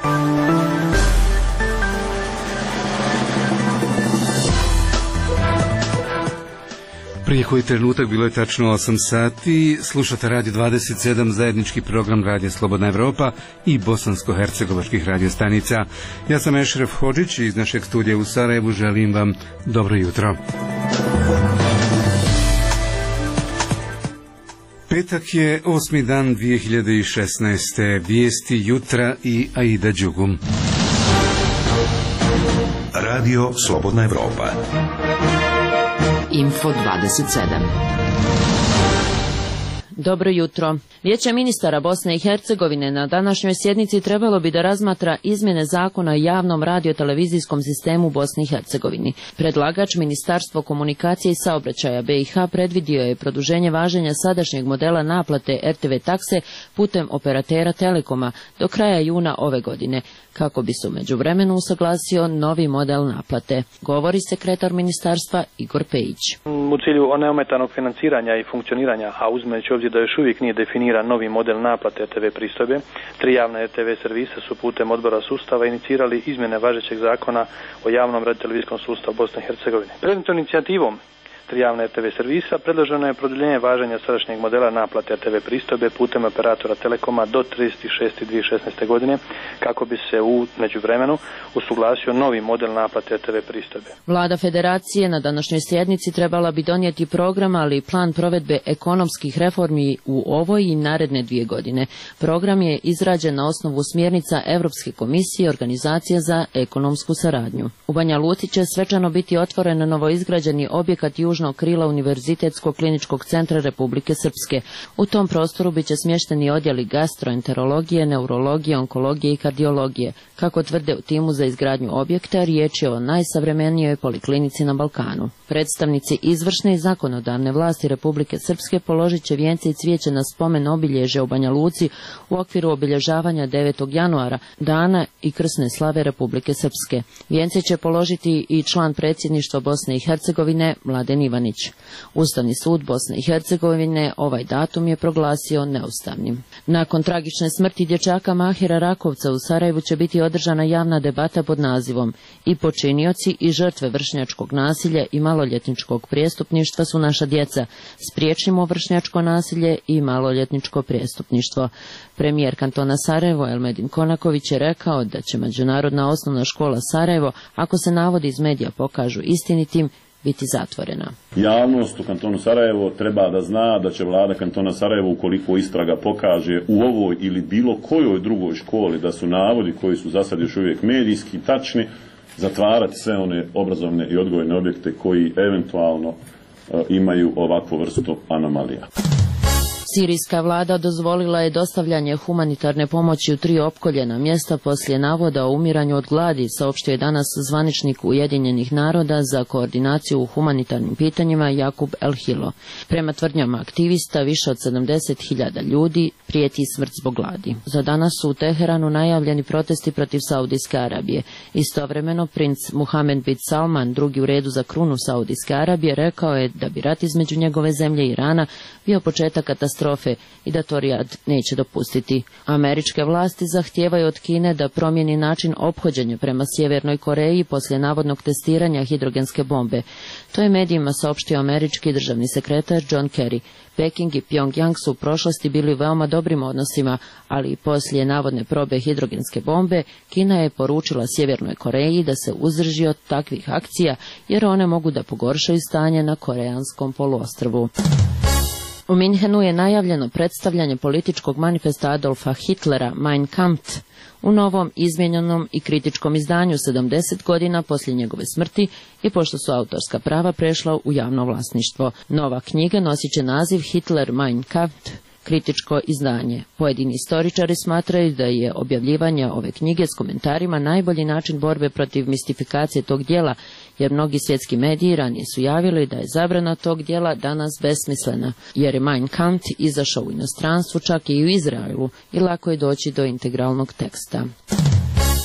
Prije koji trenutak bilo je tačno 8 sati, slušate Radio 27, zajednički program Radija Slobodna Evropa i bosansko-hercegovačkih radiostanica. Ja sam Ešref Hodžić i iz našeg studija u Sarajevu želim vam dobro jutro. Petak je 8. dan 2016. Vijesti jutra i Aida Đugum. Radio Slobodna Evropa. Info 27. Dobro jutro. Vijeće ministara Bosne i Hercegovine na današnjoj sjednici trebalo bi da razmatra izmjene zakona o javnom radiotelevizijskom sistemu Bosni i Hercegovini. Predlagač Ministarstvo komunikacije i saobraćaja BiH predvidio je produženje važenja sadašnjeg modela naplate RTV takse putem operatera Telekoma do kraja juna ove godine, kako bi se u međuvremenu usaglasio novi model naplate, govori sekretar ministarstva Igor Pejić. U cilju neometanog financiranja i funkcioniranja, a uzmeći obzir da još uvijek nije definiran novi model naplate RTV pristojbe, 3 javna RTV servisa su putem odbora sustava inicirali izmjene važećeg zakona o javnom radiotelevizijskom sustavu Bosne i Hercegovine. Predmetnom inicijativom 3 javna RTV servisa predloženo je produljenje važenja sadašnjeg modela naplate RTV pristojbe putem operatora Telekoma do 30.6.2016. godine, kako bi se u međuvremenu usuglasio novi model naplate RTV pristojbe. Vlada Federacije na današnjoj sjednici trebala bi donijeti program, ali i plan provedbe ekonomskih reformi u ovoj i naredne 2 godine. Program je izrađen na osnovu smjernica Europske komisije i Organizacije za ekonomsku saradnju. U Banja Luci će svečano biti otvoren novoizgrađeni objekat južnog krila Univerzitetskog kliničkog centra Republike Srpske. U tom prostoru biće smješteni odjeli gastroenterologije, neurologije, onkologije i kardiologije. Kako tvrde u timu za izgradnju objekta, riječ je o najsavremenijoj poliklinici na Balkanu. Predstavnici izvršne i zakonodavne vlasti Republike Srpske položit će vijence i cvijeće na spomen obilježja u Banja Luci u okviru obilježavanja 9. januara, dana i krsne slave Republike Srpske. Vijence će položiti i član predsjedništva Bosne i Hercegovine Mladen Ivanić. Ustavni sud Bosne i Hercegovine ovaj datum je proglasio neustavnim. Nakon tragične smrti dječaka Mahira Rakovca u Sarajevu će biti održana javna debata pod nazivom "I počinioci i žrtve vršnjačkog nasilja i maloljetničkog prijestupništva su naša djeca. Spriječimo vršnjačko nasilje i maloljetničko prijestupništvo." Premijer kantona Sarajevo Elmedin Konaković je rekao da će Međunarodna osnovna škola Sarajevo, ako se navodi iz medija pokažu istinitim, biti zatvorena. Javnost u kantonu Sarajevo treba da zna da će vlada kantona Sarajevo, ukoliko istraga pokaže u ovoj ili bilo kojoj drugoj školi da su navodi koji su za sad još uvijek medijski tačni, zatvarati sve one obrazovne i odgojne objekte koji eventualno imaju ovakvu vrstu anomalija. Sirijska vlada dozvolila je dostavljanje humanitarne pomoći u 3 opkoljena mjesta poslije navoda o umiranju od gladi, saopštio je danas zvaničnik Ujedinjenih naroda za koordinaciju u humanitarnim pitanjima Jakub El-Hilo. Prema tvrdnjama aktivista, više od 70.000 ljudi prijeti smrt zbog gladi. Za danas su u Teheranu najavljeni protesti protiv Saudijske Arabije. Istovremeno, princ Muhammed bin Salman, drugi u redu za krunu Saudijske Arabije, rekao je da bi rat između njegove zemlje i Irana bio početak katastrofe i da to Rijad neće dopustiti. Američke vlasti zahtijevaju od Kine da promijeni način ophođenja prema Sjevernoj Koreji poslije navodnog testiranja hidrogenske bombe. To je medijima saopštio američki državni sekretar John Kerry. Peking i Pyongyang su u prošlosti bili u veoma dobrim odnosima, ali i poslije navodne probe hidrogenske bombe, Kina je poručila Sjevernoj Koreji da se uzdrži od takvih akcija, jer one mogu da pogoršaju stanje na koreanskom poluostrvu. U Minhenu je najavljeno predstavljanje političkog manifesta Adolfa Hitlera Mein Kampf u novom, izmijenjenom i kritičkom izdanju 70 godina poslije njegove smrti i pošto su autorska prava prešla u javno vlasništvo. Nova knjiga nosit će naziv Hitler Mein Kampf, kritičko izdanje. Pojedini istoričari smatraju da je objavljivanje ove knjige s komentarima najbolji način borbe protiv mistifikacije tog dijela, jer mnogi svjetski mediji ranije su javili da je zabrana tog dijela danas besmislena, jer je Mein Kampf izašao u inostranstvu, čak i u Izraelu, i lako je doći do integralnog teksta.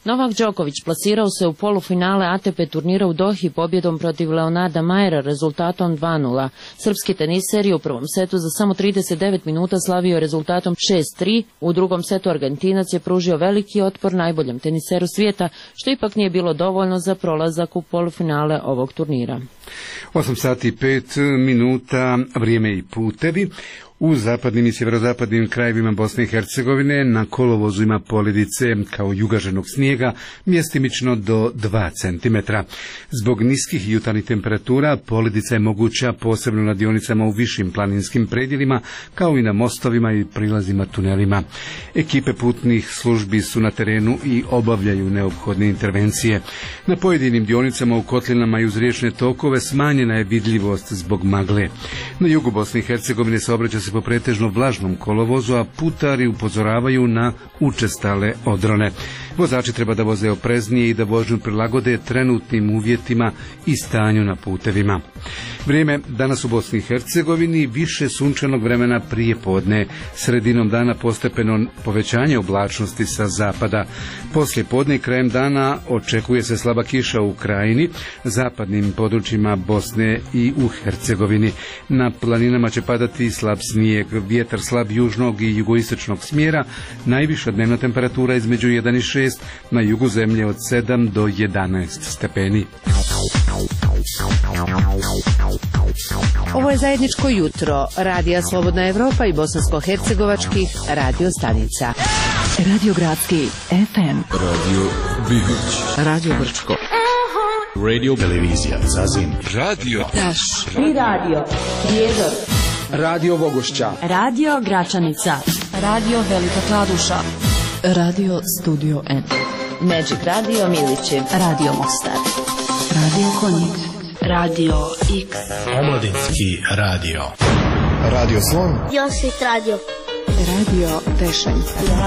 Novak Đoković plasirao se u polufinale ATP turnira u Dohi pobjedom protiv Leonarda Majera rezultatom 2:0. Srpski teniser je u prvom setu za samo 39 minuta slavio rezultatom 6:3. U drugom setu Argentinac je pružio veliki otpor najboljem teniseru svijeta, što ipak nije bilo dovoljno za prolazak u polufinale ovog turnira. 8 sati i 5 minuta, vrijeme i putevi. U zapadnim i sjeverozapadnim krajevima Bosne i Hercegovine na kolovozu ima poledice kao jugaženog snijega, mjestimično do 2 cm. Zbog niskih jutarnjih temperatura poledica je moguća posebno na dionicama u višim planinskim predjelima, kao i na mostovima i prilazima tunelima. Ekipe putnih službi su na terenu i obavljaju neophodne intervencije. Na pojedinim dionicama u kotlinama i uz riječne tokove smanjena je vidljivost zbog magle. Na jugu Bosne i Hercegovine saobraća se po pretežno vlažnom kolovozu, a putari upozoravaju na učestale odrone. Vozači treba da voze opreznije i da vožnju prilagode trenutnim uvjetima i stanju na putevima. Vrijeme danas u Bosni i Hercegovini, više sunčanog vremena prije podne, sredinom dana postepeno povećanje oblačnosti sa zapada. Poslije podne i krajem dana očekuje se slaba kiša u Krajini, zapadnim područjima Bosne i u Hercegovini. Na planinama će padati slab snijeg, vjetar slab južnog i jugoistočnog smjera, najviša dnevna temperatura između 1 i 6, na jugu zemlje od 7 do 11 stepeni. Ovo je zajedničko jutro Radija Slobodna Evropa i bosansko-hercegovačkih radio stanica. Radio Gradski FM, Radio Bihoć, Radio Brčko, Radio Televizija Zazin, Radio Taš i Radio Prijedor, Radio Bogošća, Radio Gračanica, Radio Velika Kladuša, Radio Studio N, Magic Radio Milići, Radio Mostar, Radio Konjic, Radio X, Omladinski radio, Radio Slon, Josip Radio, Radio Tešanj,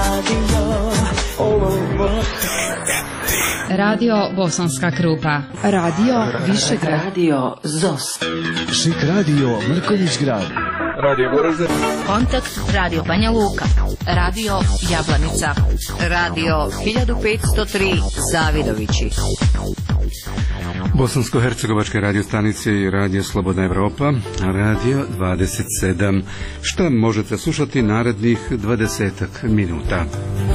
Radio Bosanska Krupa, Radio Višegrad, Radio ZOS, Šik Radio Mrkonjić Grad, Radio Goražde, Kontakt Radio Banja Luka, Radio Jablanica, Radio 1503 Zavidovići. Bosansko-hercegovačke radiostanice i Radio Slobodna Evropa, Radio 27, što možete slušati narednih 20 minuta.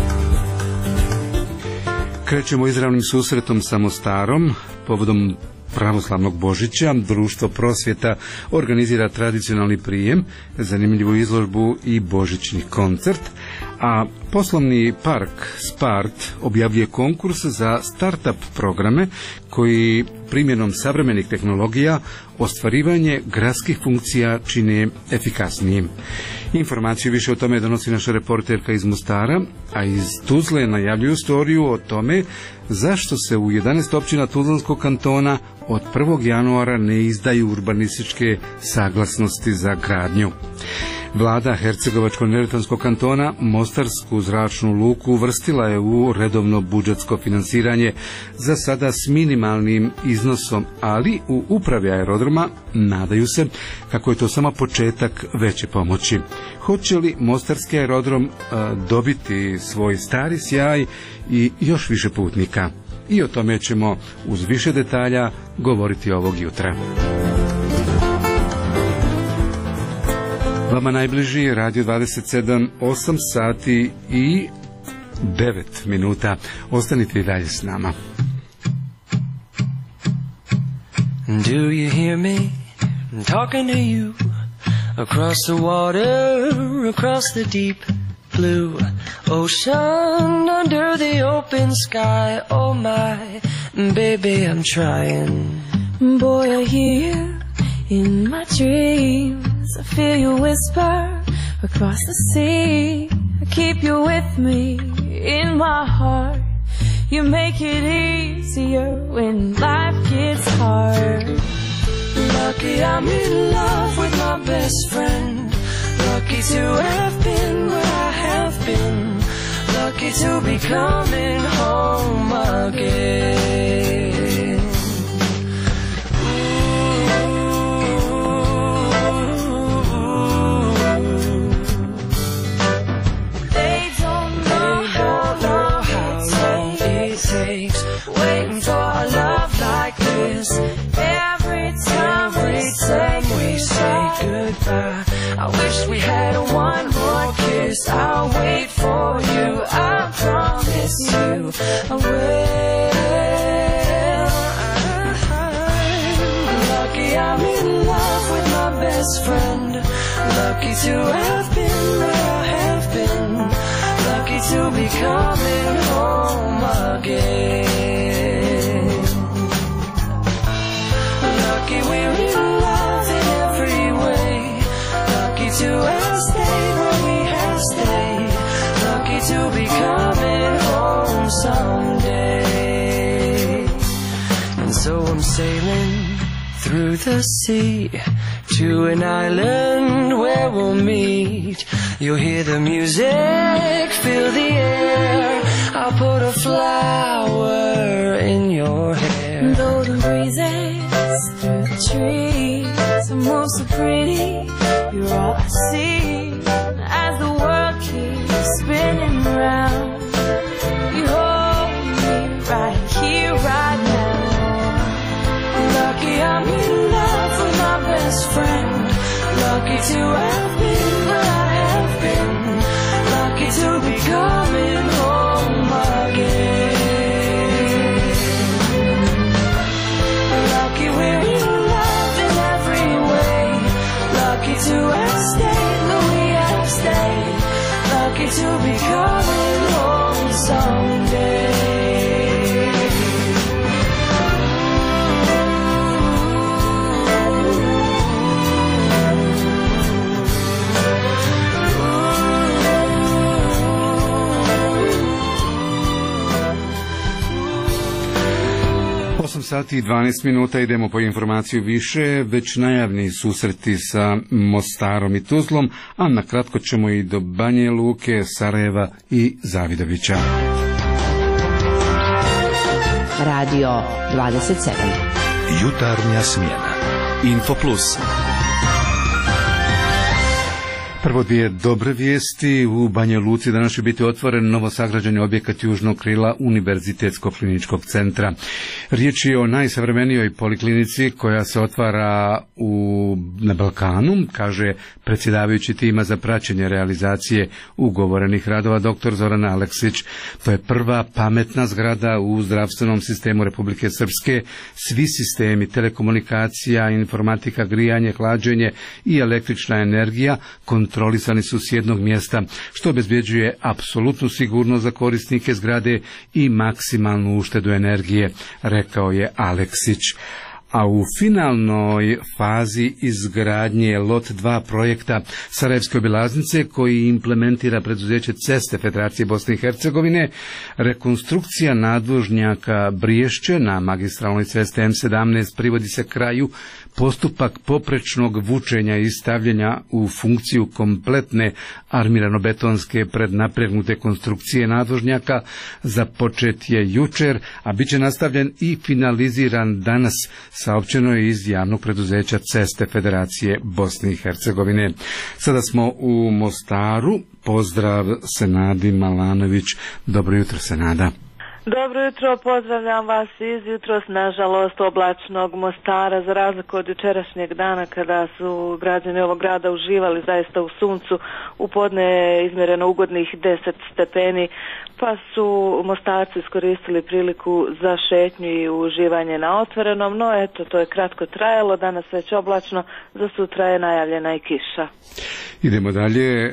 Krećemo izravnim susretom sa Mostarom. Povodom pravoslavnog Božića Društvo prosvjeta organizira tradicionalni prijem, zanimljivu izložbu i božićni koncert, a poslovni park Spart objavljuje konkurs za start-up programe koji primjenom savremenih tehnologija ostvarivanje gradskih funkcija čine efikasnijim. Informaciju više o tome donosi naša reporterka iz Mostara, a iz Tuzle najavljuju storiju o tome zašto se u 11 općina Tuzlanskog kantona od 1. januara ne izdaju urbanističke saglasnosti za gradnju. Vlada Hercegovačko-neretvanskog kantona Mostarsku zračnu luku uvrstila je u redovno budžetsko finansiranje, za sada s minimalnim iznosom, ali u upravi aerodroma nadaju se kako je to samo početak veće pomoći. Hoće li Mostarski aerodrom dobiti svoj stari sjaj i još više putnika? I o tome ćemo uz više detalja govoriti ovog jutra. Vama najbliži Radio 27, 8 sati i 9 minuta. Ostanite i dalje s nama. Do you hear me talking to you across the water, across the deep blue ocean, under the open sky? Oh my baby, I'm trying. Boy, I hear you in my dreams. I feel you whisper across the sea. I keep you with me in my heart. You make it easier when life gets hard. Lucky I'm in love with my best friend. Lucky to have been where I have been. Lucky to be coming home again. best friend. Lucky to have been where I have been. Lucky to be coming home again. Lucky we're in love in every way. Lucky to have stayed where we have stayed. Lucky to be coming home someday. And so I'm sailing through the sea to an island where we'll meet. You'll hear the music, feel the air. I'll put a flower in your hair. Though the breezes through the trees move so pretty, you're all I see as the world keeps spinning round. You hold me right here, right now. Lucky I'm in love with my best friend. Lucky to have been where I have been. Lucky to be coming home again. Lucky we're in love in every way. Lucky to have stayed where we have stayed. Lucky to be coming home someday. Sati i 12 minuta idemo po informaciju više, već najavni susreti sa Mostarom i Tuzlom, a na kratko ćemo i do Banje Luke, Sarajeva i Zavidovića. Radio 27. Jutarnja smjena. Info Plus. Prvo dvije dobre vijesti. U Banja Luci danas će biti otvoren novosagrađeni objekat južnog krila Univerzitetskog kliničkog centra. Riječ je o najsavremenijoj poliklinici koja se otvara na Balkanu, kaže predsjedavajući tima za praćenje realizacije ugovorenih radova dr. Zoran Aleksić. To je prva pametna zgrada u zdravstvenom sistemu Republike Srpske. Svi sistemi telekomunikacija, informatika, grijanje, hlađenje i električna energija kontrolisani su s jednog mjesta, što obezbjeđuje apsolutnu sigurnost za korisnike zgrade i maksimalnu uštedu energije, rekao je Aleksić. A u finalnoj fazi izgradnje lot 2 projekta Sarajevske obilaznice koji implementira preduzeće Ceste Federacije Bosne i Hercegovine, rekonstrukcija nadvožnjaka Briješće na magistralnoj cesti M17 privodi se kraju. Postupak poprečnog vučenja i stavljanja u funkciju kompletne armirano-betonske prednapregnute konstrukcije nadvožnjaka započet je jučer, a bit će nastavljen i finaliziran danas, saopćeno je iz javnog preduzeća Ceste Federacije Bosne i Hercegovine. Sada smo u Mostaru. Pozdrav Senadi Malanović. Dobro jutro, Senada. Dobro jutro, pozdravljam vas iz jutros, nažalost, oblačnog Mostara, za razliku od jučerašnjeg dana kada su građani ovog grada uživali zaista u suncu. U podne je izmjereno ugodnih 10 stepeni, pa su Mostarci iskoristili priliku za šetnju i uživanje na otvorenom, no eto, to je kratko trajalo, danas već oblačno, za sutra je najavljena i kiša. Idemo dalje,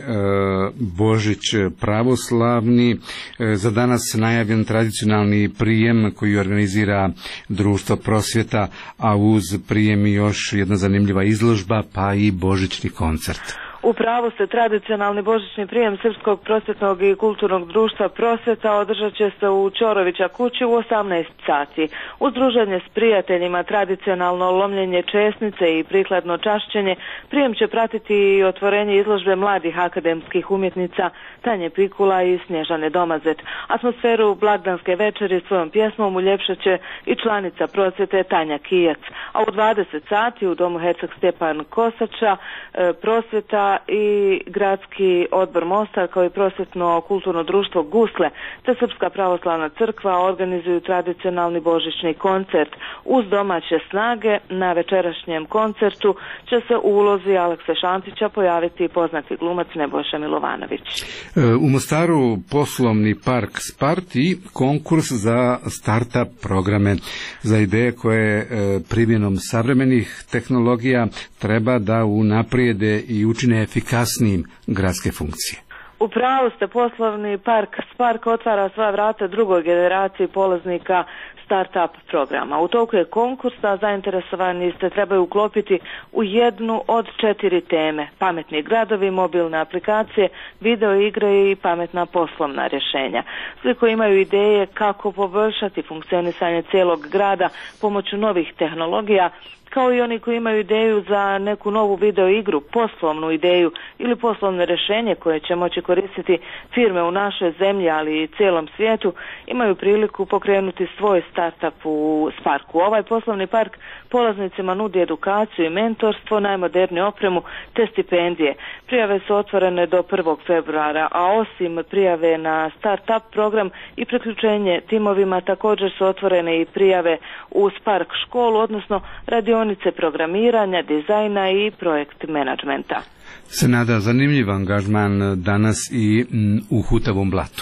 Božić pravoslavni, za danas najavljen tradicionalni prijem koji organizira Društvo prosvjeta, a uz prijem još jedna zanimljiva izložba, pa i božićni koncert. U pravu se, tradicionalni božićni prijem Srpskog prosvjetnog i kulturnog društva Prosvjeta održat će se u Ćorovića kući u 18 sati. Uz druženje s prijateljima, tradicionalno lomljenje česnice i prikladno čašćenje, prijem će pratiti i otvorenje izložbe mladih akademskih umjetnica Tanje Pikula i Snježane Domazet. Atmosferu blagdanske večeri svojom pjesmom uljepšat će i članica Prosvjete Tanja Kijac. A u 20 sati u domu Herceg Stjepan Kosača Prosvjeta i Gradski odbor Mostar kao i Prosvjetno kulturno društvo Gusle te Srpska pravoslavna crkva organizuju tradicionalni božićni koncert. Uz domaće snage na večerašnjem koncertu će se u ulozi Alekse Šantića pojaviti poznati glumac Nebojša Milovanović. U Mostaru poslovni park Spart i konkurs za startup programe za ideje koje primjenom savremenih tehnologija treba da unaprijede i učine efikasnijim gradske funkcije. U pravu ste, poslovni park Spark otvara svoja vrata drugoj generaciji polaznika start-up programa. U toku je konkurs, a zainteresovani se trebaju uklopiti u jednu od 4 teme: pametni gradovi, mobilne aplikacije, video igre i pametna poslovna rješenja. Svi koji imaju ideje kako poboljšati funkcionisanje cijelog grada pomoću novih tehnologija, kao i oni koji imaju ideju za neku novu video igru, poslovnu ideju ili poslovno rješenje koje će moći koristiti firme u našoj zemlji, ali i cijelom svijetu, imaju priliku pokrenuti svoj startup u Sparku. Ovaj poslovni park polaznicima nudi edukaciju i mentorstvo, najmoderniju opremu te stipendije. Prijave su otvorene do 1. februara, a osim prijave na startup program i priključenje timovima, također su otvorene i prijave u Spark školu, odnosno radionice programiranja, dizajna i projekt menadžmenta. Se nada zanimljiv angažman danas i u Hutavom Blatu.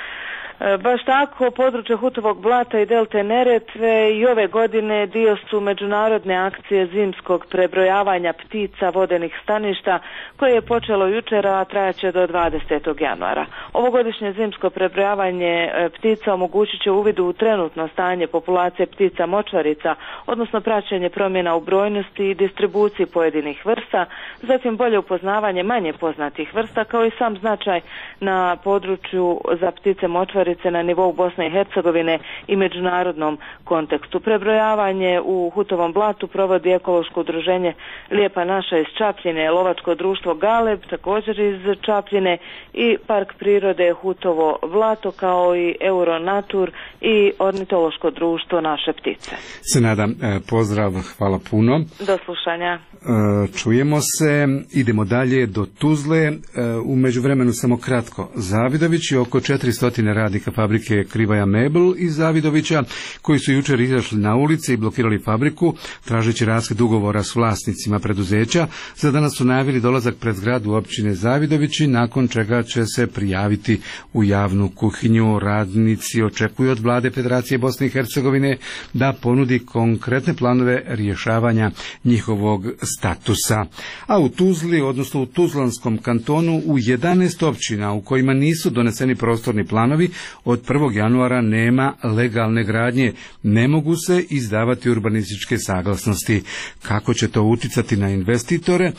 Baš tako, područje Hutovog Blata i delte Neretve i ove godine dio su međunarodne akcije zimskog prebrojavanja ptica vodenih staništa koje je počelo jučer, a trajaće do 20. januara. Ovogodišnje zimsko prebrojavanje ptica omogućit će uvid u trenutno stanje populacije ptica močvarica, odnosno praćenje promjena u brojnosti i distribuciji pojedinih vrsta, zatim bolje upoznavanje manje poznatih vrsta, kao i sam značaj na području za ptice močvarice na nivou Bosne i Hercegovine i međunarodnom kontekstu. Prebrojavanje u Hutovom Blatu provodi ekološko udruženje Lijepa naša iz Čapljine, lovačko društvo Galeb također iz Čapljine i Park prirode Hutovo Blato, kao i Euronatur i ornitološko društvo Naše ptice. Se nadam, pozdrav, hvala puno. Do slušanja. Čujemo se, idemo dalje do Tuzle. U međuvremenu samo kratko. Zavidović i oko 400 radnika fabrike Krivaja Mebel iz Zavidovića, koji su jučer izašli na ulice i blokirali fabriku, tražeći raskid ugovora s vlasnicima preduzeća. Za danas su najavili dolazak pred zgradu općine Zavidovići, nakon čega će se prijaviti u javnu kuhinju. Radnici očekuju od vlade Federacije Bosne i Hercegovine da ponudi konkretne planove rješavanja njihovog statusa. A u Tuzli, odnosno u Tuzlanskom kantonu, u 11 općina u kojima nisu doneseni prostorni planovi, od 1. januara nema legalne gradnje, ne mogu se izdavati urbanističke saglasnosti. Kako će to utjecati na investitore,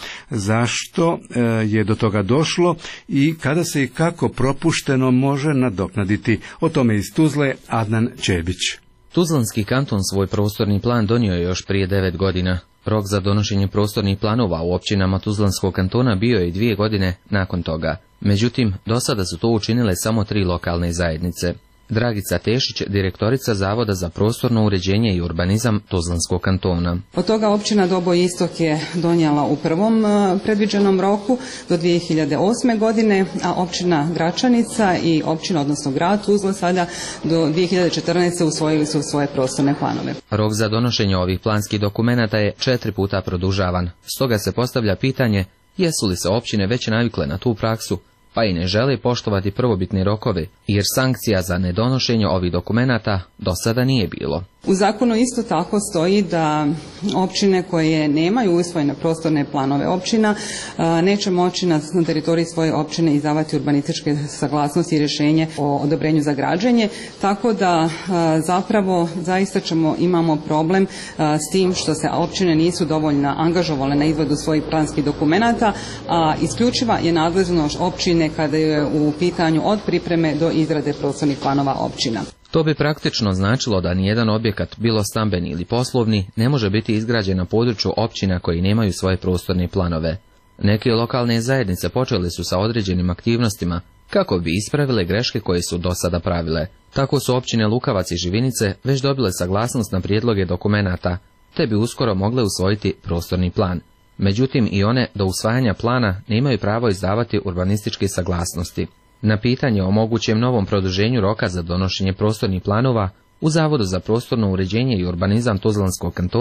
zašto je do toga došlo i kada se i kako propušteno može nadoknaditi? O tome iz Tuzle Adnan Čebić. Tuzlanski kanton svoj prostorni plan donio je još prije 9 godina. Rok za donošenje prostornih planova u općinama Tuzlanskog kantona bio je i 2 godine nakon toga. Međutim, do sada su to učinile samo 3 lokalne zajednice. Dragica Tešić, direktorica Zavoda za prostorno uređenje i urbanizam Tuzlanskog kantona. Od toga općina Doboj Istok je donijela u prvom predviđenom roku do 2008. godine, a općina Gračanica i općina, odnosno grad Tuzla, sada do 2014. usvojili su svoje prostorne planove. Rok za donošenje ovih planskih dokumenata je 4 puta produžavan. Stoga se postavlja pitanje jesu li se općine već navikle na tu praksu, pa i ne žele poštovati prvobitne rokove, jer sankcija za nedonošenje ovih dokumenata do sada nije bilo. U zakonu isto tako stoji da općine koje nemaju usvojene prostorne planove općina neće moći na teritoriji svoje općine izdavati urbanističke saglasnosti i rješenje o odobrenju za građenje, tako da zapravo zaista imamo problem s tim što se općine nisu dovoljno angažovale na izvodu svojih planskih dokumenata, a isključiva je nadležnost općine kada je u pitanju od pripreme do izrade prostornih planova općina. To bi praktično značilo da nijedan objekat, bilo stambeni ili poslovni, ne može biti izgrađen na području općina koji nemaju svoje prostorne planove. Neke lokalne zajednice počele su sa određenim aktivnostima kako bi ispravile greške koje su do sada pravile. Tako su općine Lukavac i Živinice već dobile saglasnost na prijedloge dokumenata, te bi uskoro mogle usvojiti prostorni plan. Međutim, i one do usvajanja plana nemaju pravo izdavati urbanističke saglasnosti. Na pitanje o mogućem novom produženju roka za donošenje prostornih planova u Zavodu za prostorno uređenje i urbanizam Tuzlanskog kantona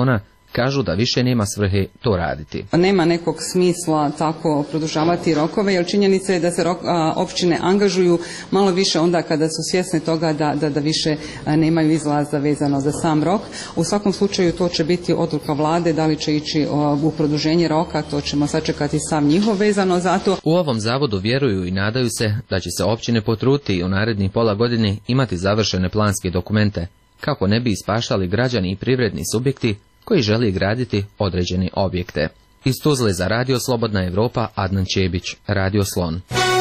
kažu da više nema svrhe to raditi. Nema nekog smisla tako produžavati rokove, jer činjenica je da se općine angažuju malo više onda kada su svjesne toga da više nemaju izlaza vezano za sam rok. U svakom slučaju to će biti odluka vlade, da li će ići u produženje roka, to ćemo sačekati sam njihov vezano za to. U ovom zavodu vjeruju i nadaju se da će se općine potruditi u narednih pola godine imati završene planske dokumente, kako ne bi ispaštali građani i privredni subjekti koji želi graditi određene objekte. Iz Tuzle za Radio Slobodna Evropa, Adnan Čebić, Radio Slon.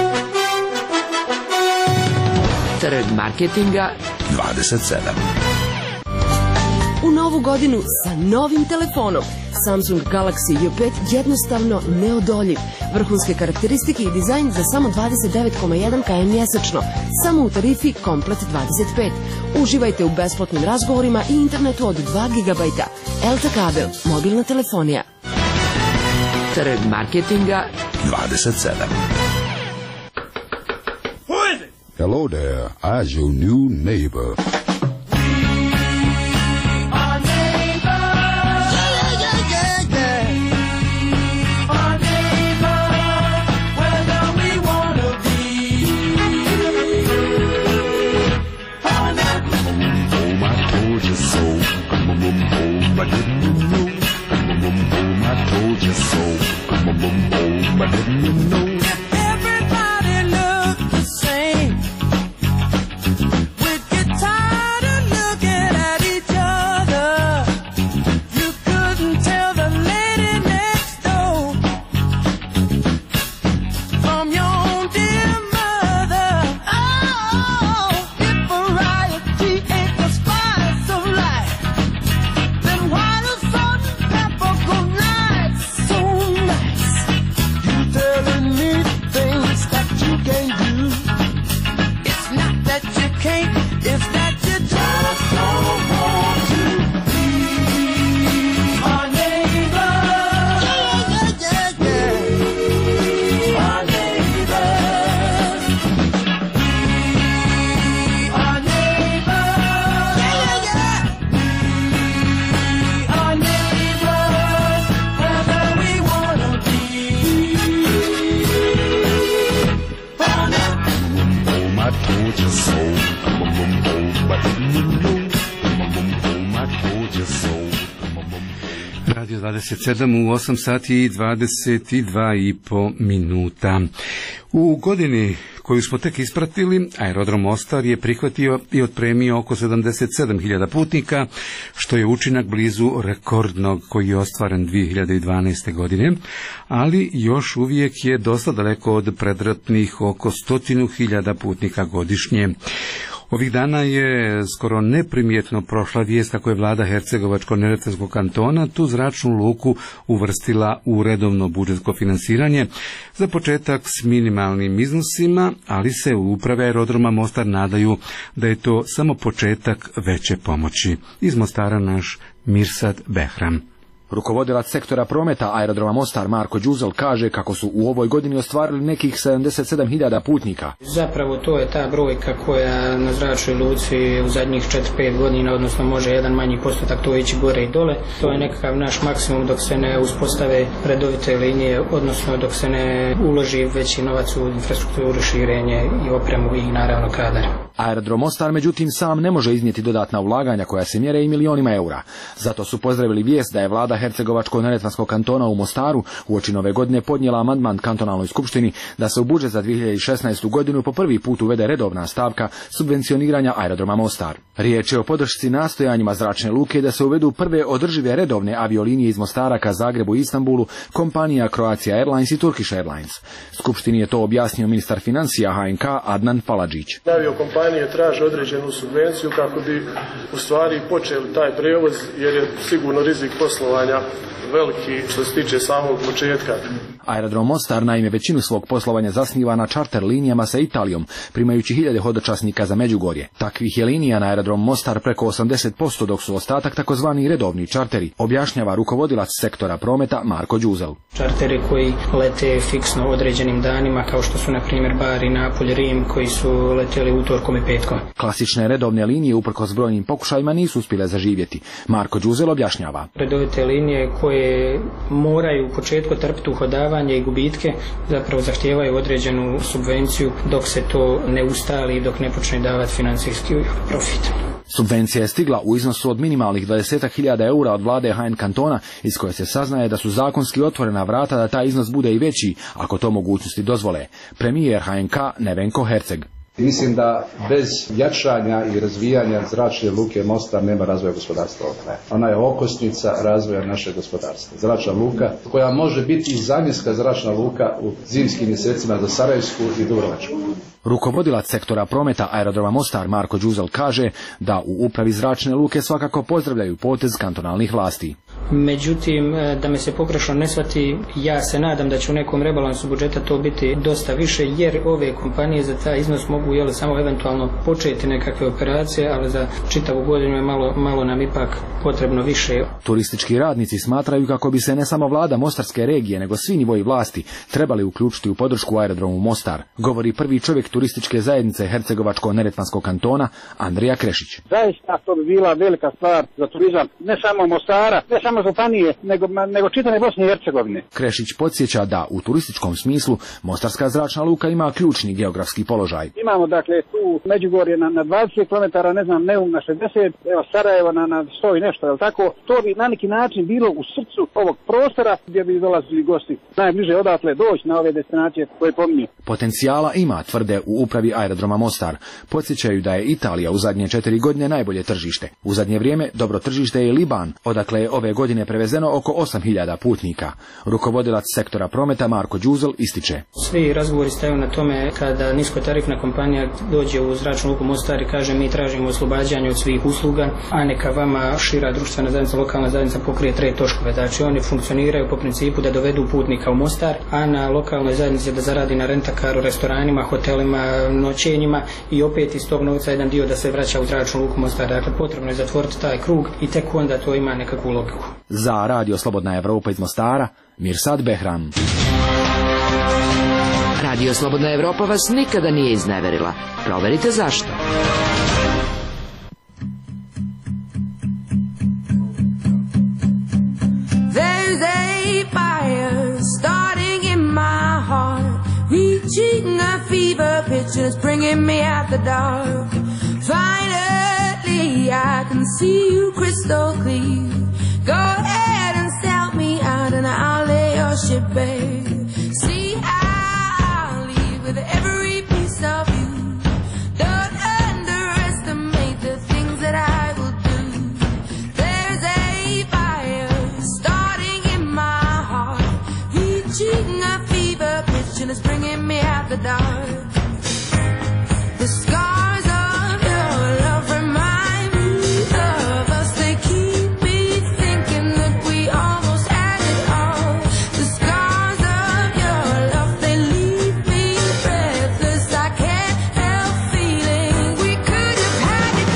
Trg marketinga 27. U novu godinu sa novim telefonom. Samsung Galaxy J5 jednostavno neodoljiv. Vrhunske karakteristike i dizajn za samo 29,1 km mjesečno. Samo u tarifi Komplet 25. Uživajte u besplatnim razgovorima i internetu od 2 GB. Elta kabel, mobilna telefonija. Trg marketinga 27. Hello there, I's your new neighbor. Radio 27 u 8 sati i 22,5 minuta. U godini koju smo tek ispratili, aerodrom Mostar je prihvatio i otpremio oko 77.000 putnika, što je učinak blizu rekordnog koji je ostvaren 2012. godine, ali još uvijek je dosta daleko od predratnih oko 100.000 putnika godišnje. Ovih dana je skoro neprimjetno prošla vijest kako je vlada Hercegovačko-neretvanskog kantona tu zračnu luku uvrstila u redovno budžetsko finansiranje, za početak s minimalnim iznosima, ali se u uprave aerodroma Mostar nadaju da je to samo početak veće pomoći. Iz Mostara naš Mirsad Behram. Rukovodilac sektora prometa aerodroma Mostar Marko Đuzel kaže kako su u ovoj godini ostvarili nekih 77.000 putnika. Zapravo to je ta brojka koja na zračnoj luci u zadnjih 4-5 godina, odnosno može jedan manji postotak to ići gore i dole. To je nekakav naš maksimum dok se ne uspostave redovite linije, odnosno dok se ne uloži veći novac u infrastrukturu, širenje i opremu i naravno kadar. Aerodrom Mostar međutim sam ne može iznijeti dodatna ulaganja koja se mjere i milionima eura. Zato su pozdravili vijest da je vlada Hercegovačko-neretvanskog kantona u Mostaru uoči nove godine podnijela amandman kantonalnoj skupštini da se u budžet za 2016. godinu po prvi put uvede redovna stavka subvencioniranja aerodroma Mostar. Riječ je o podršci nastojanjima zračne luke da se uvedu prve održive redovne aviolinije iz Mostara ka Zagrebu i Istanbulu kompanija Croatia Airlines i Turkish Airlines. Skupštini je to objasnio ministar financija HNK Adnan Faladžić. Kompanije traže određenu subvenciju kako bi u stvari počeli taj prevoz, jer je sigurno rizik poslovanja veliki što se tiče samog početka. Aerodrom Mostar naime većinu svog poslovanja zasniva na čarter linijama sa Italijom, primajući 1000 hodočasnika za Međugorje. Takvih je linija na Aerodrom Mostar preko 80%, dok su ostatak takozvani redovni čarteri, objašnjava rukovodilac sektora prometa Marko Đuzel. Čarteri koji lete fiksno određenim danima, kao što su na primjer Bari, Napolj, Rim, koji su letjeli utorkom i petkom. Klasične redovne linije uprkos brojnim pokušajima nisu uspjele zaživjeti. Marko Đuzel objašnjava. Redovite linije koje moraju u početku trpiti uhodavanje i gubitke zapravo zahtijevaju određenu subvenciju dok se to ne ustali i dok ne počne davati financijski profit. Subvencija je stigla u iznosu od minimalnih 20.000 eura od vlade HN kantona, iz koje se saznaje da su zakonski otvorena vrata da taj iznos bude i veći, ako to mogućnosti dozvole. Premijer HNK Nevenko Herceg. Mislim da bez jačanja i razvijanja zračne luke Mostar nema razvoja gospodarstva ovog kraja. Ona je okosnica razvoja našeg gospodarstva. Zračna luka koja može biti i zamjenska zračna luka u zimskim mjesecima za Sarajevsku i Dubrovačku. Rukovodilac sektora prometa Aerodroma Mostar Marko Đuzel kaže da u upravi zračne luke svakako pozdravljaju potez kantonalnih vlasti. Međutim, da me se pogrešno ne shvati, ja se nadam da će u nekom rebalansu budžeta to biti dosta više, jer ove kompanije za taj iznos mogu samo eventualno početi nekakve operacije, ali za čitavu godinu je malo nam ipak potrebno više. Turistički radnici smatraju kako bi se ne samo vlada Mostarske regije, nego svi nivoji vlasti trebali uključiti u podršku aerodromu Mostar, govori prvi čovjek turističke zajednice Hercegovačko-neretvanskog kantona Andrija Krešić. Zaista to bi bila velika stvar za turizam, ne samo Mostara, ne samo županije, nego čitave Bosne i Hercegovine. Krešić podsjeća da u turističkom smislu Mostarska zračna luka ima ključni geografski položaj. Imamo dakle tu Međugorje na 20 km, ne znam, Neum na 60, evo Sarajevo na 100 i nešto, jel tako? To bi na neki način bilo u srcu ovog prostora gdje bi dolazili gosti najbliže odatle doći na ove destinacije koje pominju. Potencijala ima, tvrde u upravi aerodroma Mostar. Podsjećaju da je Italija u zadnje 4 godine najbolje tržište. U zadnje vrijeme dobro tržište je Liban, odakle je ove godine prevezeno oko 8.000 putnika. Rukovodilac sektora prometa Marko Đuzel ističe. Svi razgovori staju na tome kada niskotarifna kompanija dođe u zračnu luku Mostar i kaže mi tražimo oslobađanje od svih usluga, a neka vama šira društvena zajednica, lokalna zajednica pokrije 3 troškove. Znači oni funkcioniraju po principu da dovedu putnika u Mostar, a na lokalnoj zajednici da zaradi na rentakaru, restoranima, hotelima, noćenjima i opet iz tog novca jedan dio da se vraća u zračnu luku Mostar. Dakle, potrebno je zatvoriti taj krug i tek onda to ima nekakvu logiku. Za Radio Slobodna Evropa iz Mostara, Mirsad Behram. Radio Slobodna Evropa vas nikada nije izneverila. Proverite zašto. There's a fire starting in my heart, reaching a fever pitch and it's bringing me out the dark. Finally I can see you crystal clear. Go ahead and sell me out and I'll lay your ship bare. See I'll leave with every piece of you. Don't underestimate the things that I will do. There's a fire starting in my heart, reaching a fever pitch and it's bringing me out the dark. The scars of your love remind me of us. They keep me thinking that we almost had it all. The scars of your love, they leave me breathless. I can't help feeling we could have had it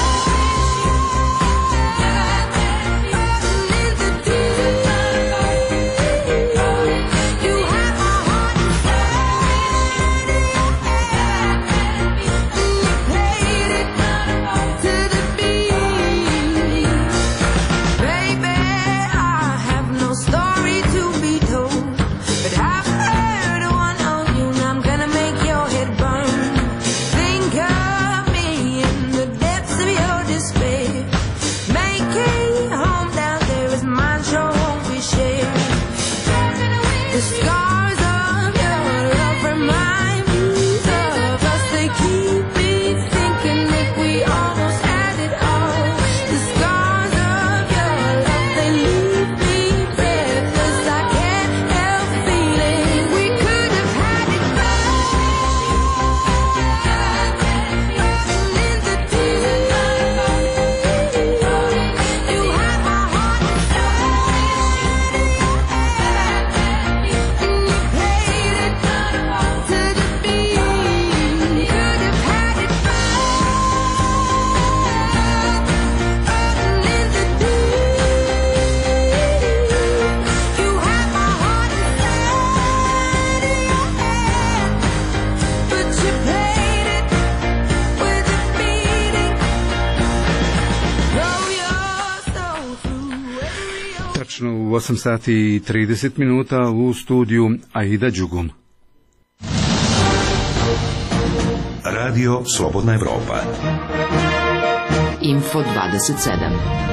floating in the deep. You have my heart and 8 sati i 30 minuta u studiju Aida Đugum. Radio Slobodna Evropa. Info 27.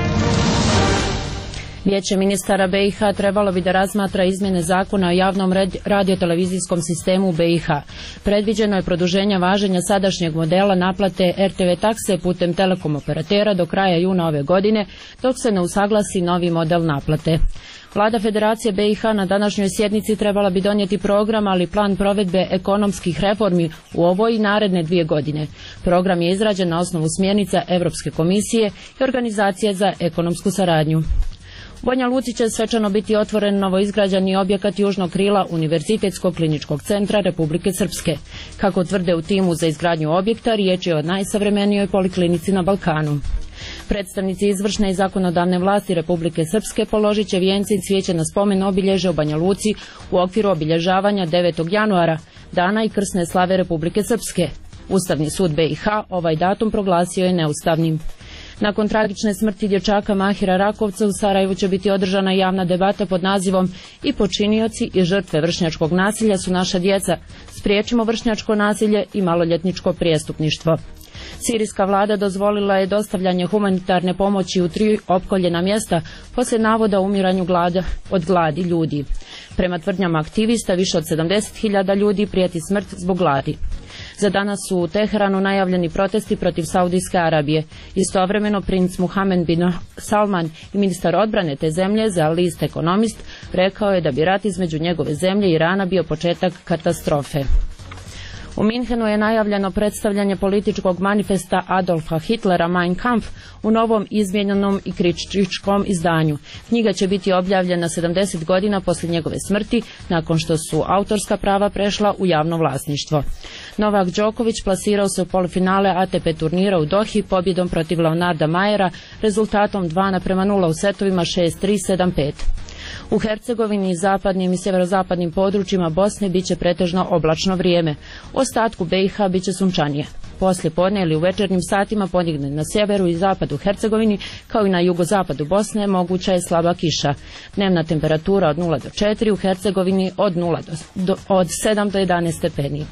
Vijeće ministara BiH trebalo bi da razmatra izmjene zakona o javnom radiotelevizijskom sistemu u BiH. Predviđeno je produženje važenja sadašnjeg modela naplate RTV takse putem telekom operatera do kraja juna ove godine, dok se ne usaglasi novi model naplate. Vlada Federacije BiH na današnjoj sjednici trebala bi donijeti program, ali plan provedbe ekonomskih reformi u ovoj i naredne 2 godine. Program je izrađen na osnovu smjernica Europske komisije i Organizacije za ekonomsku saradnju. U Banja Luci će svečano biti otvoren novoizgrađeni objekat južnog krila Univerzitetskog kliničkog centra Republike Srpske. Kako tvrde u timu za izgradnju objekta, riječ je o najsavremenijoj poliklinici na Balkanu. Predstavnici izvršne i zakonodavne vlasti Republike Srpske položit će vijence i cvijeće na spomen obilježje u Banja Luci u okviru obilježavanja 9. januara, dana i krsne slave Republike Srpske. Ustavni sud BiH ovaj datum proglasio je neustavnim. Nakon tragične smrti dječaka Mahira Rakovca u Sarajevu će biti održana javna debata pod nazivom "I počinioci i žrtve vršnjačkog nasilja su naša djeca. Spriječimo vršnjačko nasilje i maloljetničko prijestupništvo." Sirijska vlada dozvolila je dostavljanje humanitarne pomoći u 3 opkoljena mjesta poslije navoda o umiranju od gladi ljudi. Prema tvrdnjama aktivista, više od 70.000 ljudi prijeti smrt zbog gladi. Za danas su u Teheranu najavljeni protesti protiv Saudijske Arabije. Istovremeno princ Muhammed bin Salman i ministar odbrane te zemlje za list Ekonomist rekao je da bi rat između njegove zemlje i Irana bio početak katastrofe. U Minhenu je najavljeno predstavljanje političkog manifesta Adolfa Hitlera Mein Kampf u novom izmijenjenom i kritičkom izdanju. Knjiga će biti objavljena 70 godina poslije njegove smrti, nakon što su autorska prava prešla u javno vlasništvo. Novak Đoković plasirao se u polufinale ATP turnira u Dohi pobjedom protiv Leonarda Majera rezultatom 2:0 u setovima 6-3, 7-5. U Hercegovini i zapadnim i sjeverozapadnim područjima Bosne bit će pretežno oblačno vrijeme. U ostatku BiH bit će sunčanije. Poslije podne ili u večernjim satima podigne na sjeveru i zapadu Hercegovini, kao i na jugozapadu Bosne, moguća je slaba kiša. Dnevna temperatura od 0 do 4, u Hercegovini od 7 do 11 stepeni.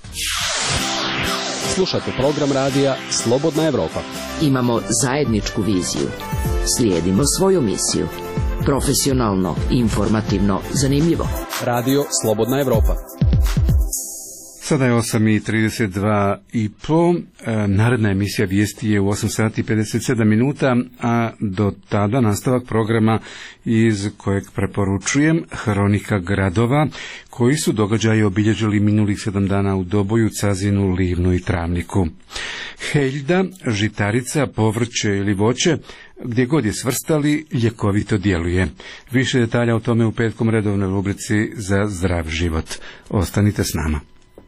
Slušajte program radija Slobodna Evropa. Imamo zajedničku viziju. Slijedimo svoju misiju. Profesionalno, informativno, zanimljivo. Radio Slobodna Evropa. Sada je 8:32,5. Naredna emisija vijesti je u 8 sati 57 minuta, a do tada nastavak programa iz kojeg preporučujem Hronika gradova, koji su događaje obilježili minulih 7 dana u Doboju, Cazinu, Livnu i Travniku. Heljda, žitarica, povrće ili voće, gdje god je svrstali, ljekovito djeluje. Više detalja o tome u petkom redovnoj rubrici za zdrav život. Ostanite s nama.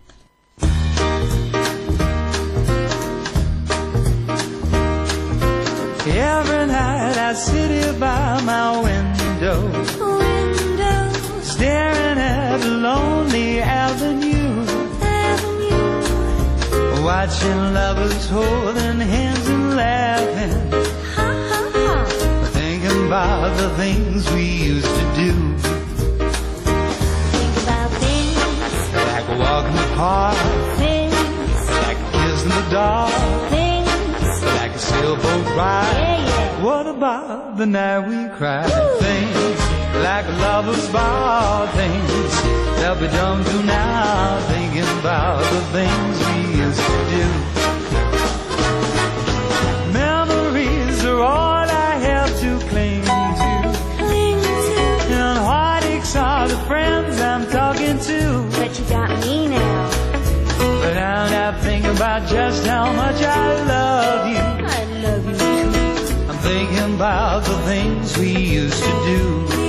Every night I sit here by my window, staring at a lonely avenue, watching lovers holding hands and laughing, thinking about the things we used to do. Think about things like a walk in the park, things like a kiss in the dark, things like a sailboat ride. Yeah, yeah. What about the night we cried? Things like a lover's ball, things that we don't do now. Thinking about the things we used to do. Memories are all I have to cling to. And heartaches are the friends I'm talking to. But you got me now. But I'm not thinking about just how much I love you. I love you too. I'm thinking about the things we used to do.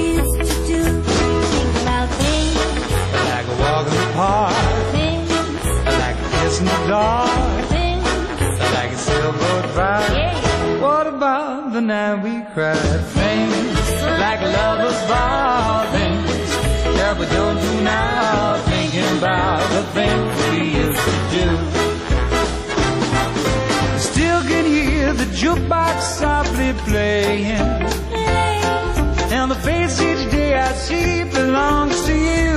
Think about things Like a walk in the park, things like a kiss in the dark, things like a sailboat ride. Yeah, yeah. What about the night we cried? Things like a lover's ball, things that we don't do now. Thinking about the things we used to do. Still can hear the jukebox softly playing, and the face each belongs to you.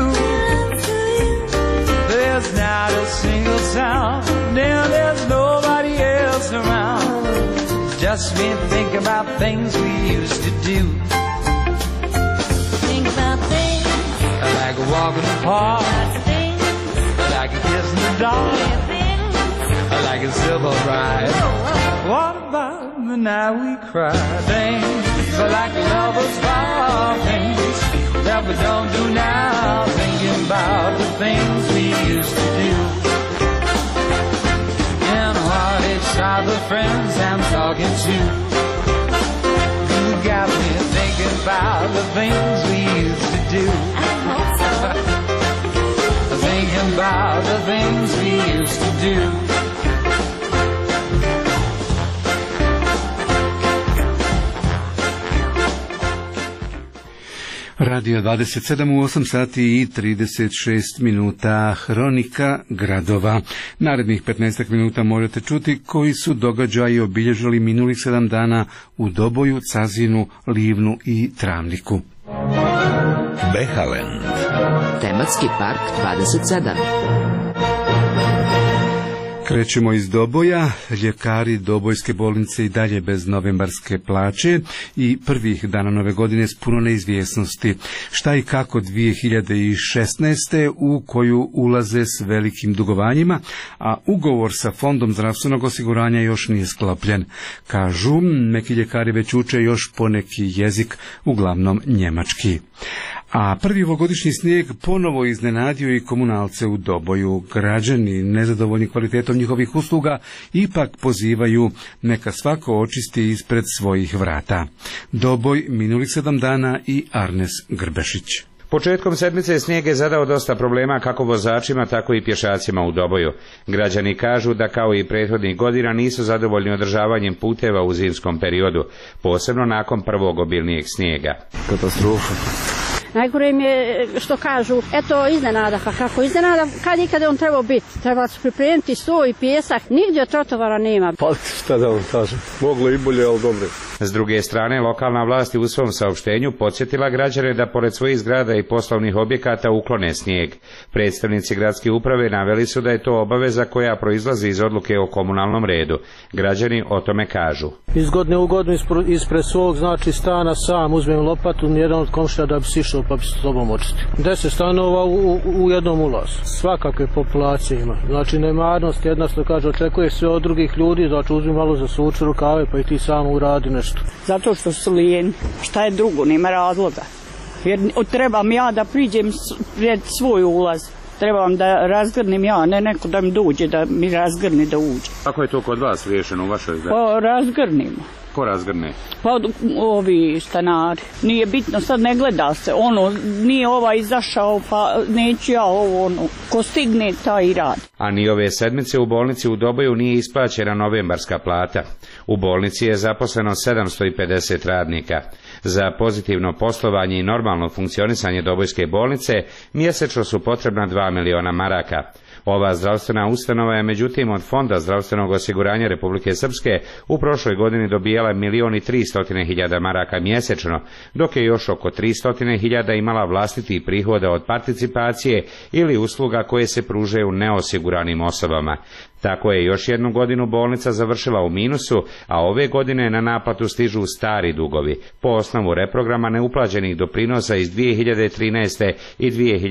There's not a single sound, now there's nobody else around. Just me think about things we used to do. Think about things like a walk in the park, like a kiss in the dark, like a silver ride. What about the night we cried? Things like lovers vow, things that we don't do now. Thinking about the things we used to do. And heartaches are the friends I'm talking to. You got me thinking about the things we used to do. Thinking about the things we used to do. Radio 27 u 8 sati i 36 minuta, hronika gradova. Narednih 15 minuta možete čuti koji su događaji obilježili minulih 7 dana u Doboju, Cazinu, Livnu i Travniku. Behaland. Tematski park 27. Krećemo iz Doboja. Ljekari Dobojske bolnice i dalje bez novembarske plaće i prvih dana nove godine s puno neizvjesnosti. Šta i kako 2016. u koju ulaze s velikim dugovanjima, a ugovor sa Fondom zdravstvenog osiguranja još nije sklopljen. Kažu, neki ljekari već uče još poneki jezik, uglavnom njemački. A prvi ovogodišnji snijeg ponovo iznenadio i komunalce u Doboju. Građani, nezadovoljni kvalitetom njihovih usluga, ipak pozivaju neka svako očisti ispred svojih vrata. Doboj minulih 7 dana i Arnes Grbešić. Početkom sedmice snijeg je zadao dosta problema kako vozačima, tako i pješacima u Doboju. Građani kažu da kao i prethodnih godina nisu zadovoljni održavanjem puteva u zimskom periodu, posebno nakon prvog obilnijeg snijega. Katastrofa. Najgore im je što kažu, eto iznenada, pa kako iznenada, kad i kada on trebao biti, treba se pripremiti sto i pijesak, nigdje od trotovara nema. Pa šta da vam kažem, moglo i bolje, ali dobro. S druge strane, lokalna vlast je u svom saopštenju podsjetila građane da pored svojih zgrada i poslovnih objekata uklone snijeg. Predstavnici gradske uprave naveli su da je to obaveza koja proizlazi iz odluke o komunalnom redu. Građani o tome kažu. Iz godine u godinu ispred svog, znači stana sam uzmem lopatu, jedan od komšija da bi si išao pa bi se sobom očistio. 10 stanova u jednom ulazu. Svakakve populacije ima. Znači nemarnost jedna što kaže očekuje sve od drugih ljudi, znači uzmi malo za suču rukave pa i ti samo uradi nešto. Zato što su lijeni. Šta je drugo, nema razloga. Jer trebam ja da priđem pred svoj ulaz. Trebam da razgrnim ja, ne neko da mi dođe, da mi razgrni da uđe. Kako je to kod vas riješeno u vašoj zgradi? Pa razgrnimo. Ko razgrne? Pa ovi stanari. Nije bitno, sad ne gleda se. Nije ovaj izašao, pa neću ja ovo, ko stigne, taj i radi. A ni ove sedmice u bolnici u Doboju nije isplaćena novembarska plata. U bolnici je zaposleno 750 radnika. Za pozitivno poslovanje i normalno funkcionisanje Dobojske bolnice mjesečno su potrebna 2 miliona maraka. Ova zdravstvena ustanova je međutim od Fonda zdravstvenog osiguranja Republike Srpske u prošloj godini dobijala 1.300.000 maraka mjesečno, dok je još oko 300.000 imala vlastitih prihoda od participacije ili usluga koje se pružaju neosiguranim osobama. Tako je još jednu godinu bolnica završila u minusu, a ove godine na naplatu stižu stari dugovi, po osnovu reprograma neuplaćenih doprinosa iz 2013. i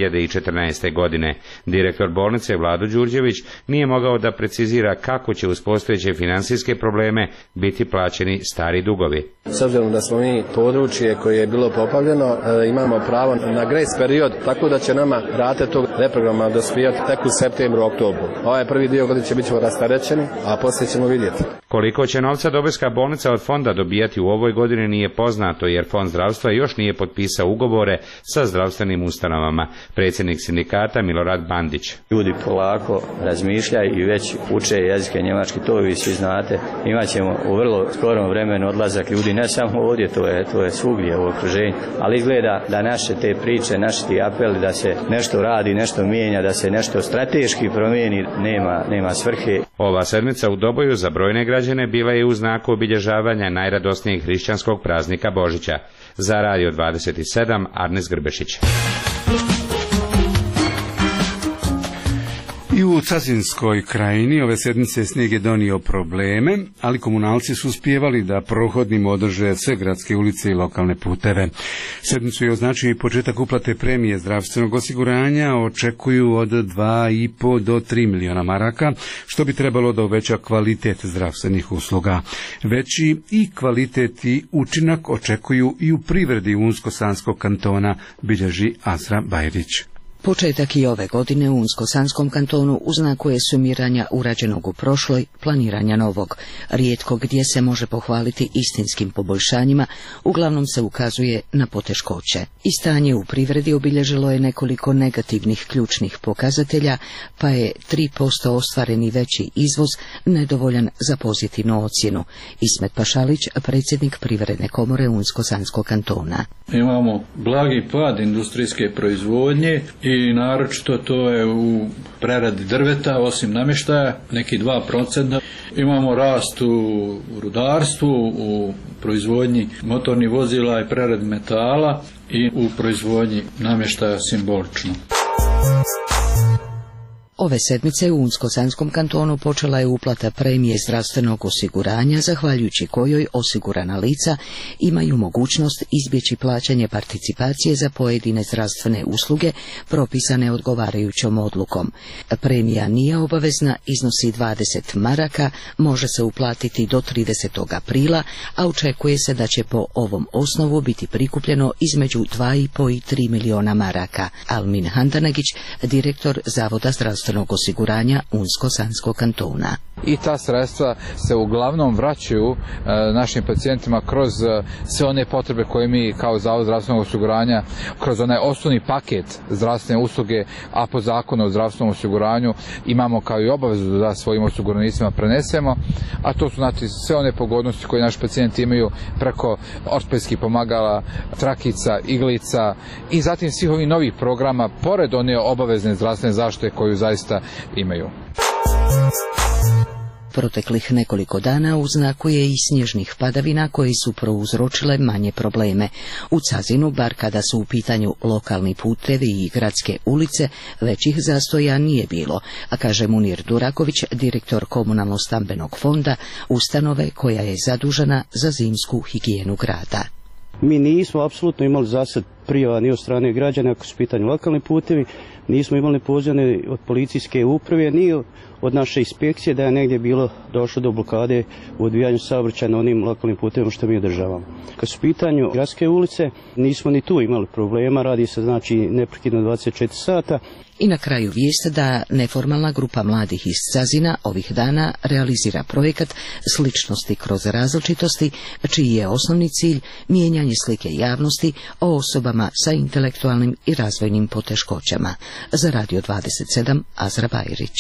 2014. godine. Direktor bolnice Vlado Đurđević nije mogao da precizira kako će uz postojeće financijske probleme biti plaćeni stari dugovi. S obzirom da smo mi područje koje je bilo poplavljeno, imamo pravo na grace period, tako da će nama rate tog reprograma dospijati tek u septembru, oktobru. Ovaj prvi dio godine će biti rastarećeni, a poslije ćemo vidjeti. Koliko će novca Dobojska bolnica od fonda dobijati u ovoj godini nije poznato, jer Fond zdravstva još nije potpisao ugovore sa zdravstvenim ustanovama. Predsjednik sindikata Milorad Bandić. Ljudi polako razmišljaju i već uče jezike njemački, to vi svi znate. Imaćemo u vrlo skorom vremenu odlazak ljudi, ne samo ovdje, to je svugdje u okruženju, ali izgleda da naše te priče, naši ti apeli da se nešto radi, nešto mijenja, da se nešto strateški promijeni, nema svrhe. Ova sedmica u Doboju za brojne građane bila je u znaku obilježavanja najradosnijeg hrišćanskog praznika Božića. Za Radio 27, Arnes Grbešić. I u Cazinskoj krajini ove sedmice snijeg je donio probleme, ali komunalci su uspijevali da prohodnim održe sve gradske ulice i lokalne puteve. Sedmicu je označio i početak uplate premije zdravstvenog osiguranja, očekuju od 2,5 do 3 miliona maraka, što bi trebalo da uveća kvalitet zdravstvenih usluga. Veći i kvalitet i učinak očekuju i u privredi Unsko-Sanskog kantona, bilježi Azra Bajrić. Početak i ove godine u Unsko-Sanskom kantonu uznakuje sumiranja urađenog u prošloj, planiranja novog. Rijetko gdje se može pohvaliti istinskim poboljšanjima, uglavnom se ukazuje na poteškoće. I stanje u privredi obilježilo je nekoliko negativnih ključnih pokazatelja, pa je 3% ostvareni veći izvoz nedovoljan za pozitivnu ocjenu. Ismet Pašalić, predsjednik Privredne komore Unsko-Sanskog kantona. Imamo blagi pad industrijske proizvodnje i naročito to je u preradi drveta, osim namještaja, neki 2%. Imamo rast u rudarstvu, u proizvodnji motornih vozila i preradi metala i u proizvodnji namještaja simbolično. Ove sedmice u Unsko-Sanskom kantonu počela je uplata premije zdravstvenog osiguranja, zahvaljujući kojoj osigurana lica imaju mogućnost izbjeći plaćanje participacije za pojedine zdravstvene usluge propisane odgovarajućom odlukom. Premija nije obavezna, iznosi 20 maraka, može se uplatiti do 30. aprila, a očekuje se da će po ovom osnovu biti prikupljeno između 2,5 i 3 miliona maraka. Almin Handanagić, direktor Zavoda zdravstvenog osiguranja Unsko-Sanskog kantona. I ta sredstva se uglavnom vraćaju našim pacijentima kroz sve one potrebe koje mi kao Zavod zdravstvenog osiguranja, kroz onaj osnovni paket zdravstvene usluge, a po zakonu o zdravstvenom osiguranju imamo kao i obavezu da svojim osiguranicima prenesemo, a to su znači sve one pogodnosti koje naši pacijenti imaju preko ortopedskih pomagala, trakica, iglica i zatim svih ovih novih programa, pored one obavezne zdravstvene zaštite koju zaista imaju. Proteklih nekoliko dana uznakuje i snježnih padavina koje su prouzročile manje probleme. U Cazinu, bar kada su u pitanju lokalni putevi i gradske ulice, većih zastoja nije bilo, a kaže Munir Duraković, direktor Komunalno-stambenog fonda, ustanove koja je zadužena za zimsku higijenu grada. Mi nismo apsolutno imali zasad prijava ni od strane građana ako su pitanju lokalni putevi, nismo imali pozive od policijske uprave, ni od naše inspekcije da je negdje bilo došlo do blokade u odvijanju saobraćaja na onim lokalnim putevima što mi održavamo. Kad su pitanju gradske ulice, nismo ni tu imali problema, radi se znači neprekidno 24 sata. I na kraju vijest da neformalna grupa mladih iz Cazina ovih dana realizira projekat Sličnosti kroz različitosti, čiji je osnovni cilj mijenjanje slike javnosti o osobama sa intelektualnim i razvojnim poteškoćama. Za Radio 27, Azra Bajrić.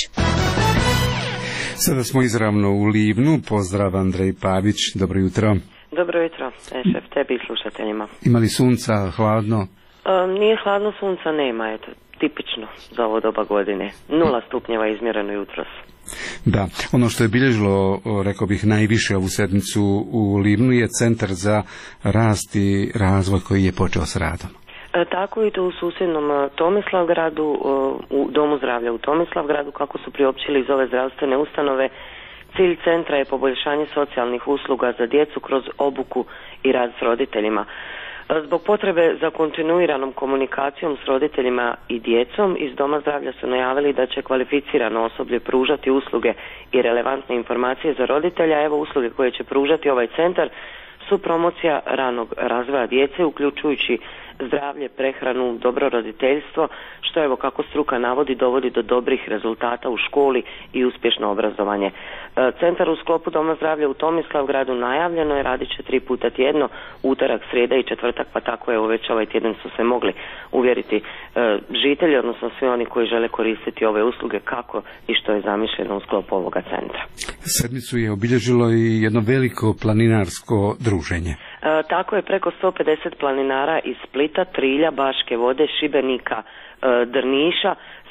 Sada smo izravno u Livnu. Pozdrav, Andrej Pavić. Dobro jutro. Dobro jutro, šef, tebi i slušateljima. Ima li sunca, hladno? Nije hladno, sunca nema, eto, tipično za ovo doba godine. 0 stupnjeva izmjereno jutros. Da, ono što je bilježilo, rekao bih, najviše ovu sedmicu u Livnu je Centar za rast i razvoj koji je počeo s radom. Tako i to u susjednom Tomislavgradu, u Domu zdravlja u Tomislavgradu, kako su priopćili iz ove zdravstvene ustanove. Cilj centra je poboljšanje socijalnih usluga za djecu kroz obuku i rad s roditeljima. Zbog potrebe za kontinuiranom komunikacijom s roditeljima i djecom iz Doma zdravlja su najavili da će kvalificirano osoblje pružati usluge i relevantne informacije za roditelja. Evo usluge koje će pružati ovaj centar su promocija ranog razvoja djece, uključujući zdravlje, prehranu, dobro roditeljstvo, što evo kako struka navodi dovodi do dobrih rezultata u školi i uspješno obrazovanje. Centar u sklopu Doma zdravlja u Tomislavgradu najavljeno je, radit će 3 puta tjedno, utorak, srijeda i četvrtak, pa tako evo već ovaj tjedan su se mogli uvjeriti žitelji, odnosno svi oni koji žele koristiti ove usluge kako i što je zamišljeno u sklopu ovoga centra. Sedmicu je obilježilo i jedno veliko planinarsko druženje. Tako je, preko 150 planinara iz Splita, Trilja, Baške Vode, Šibenika, Drniša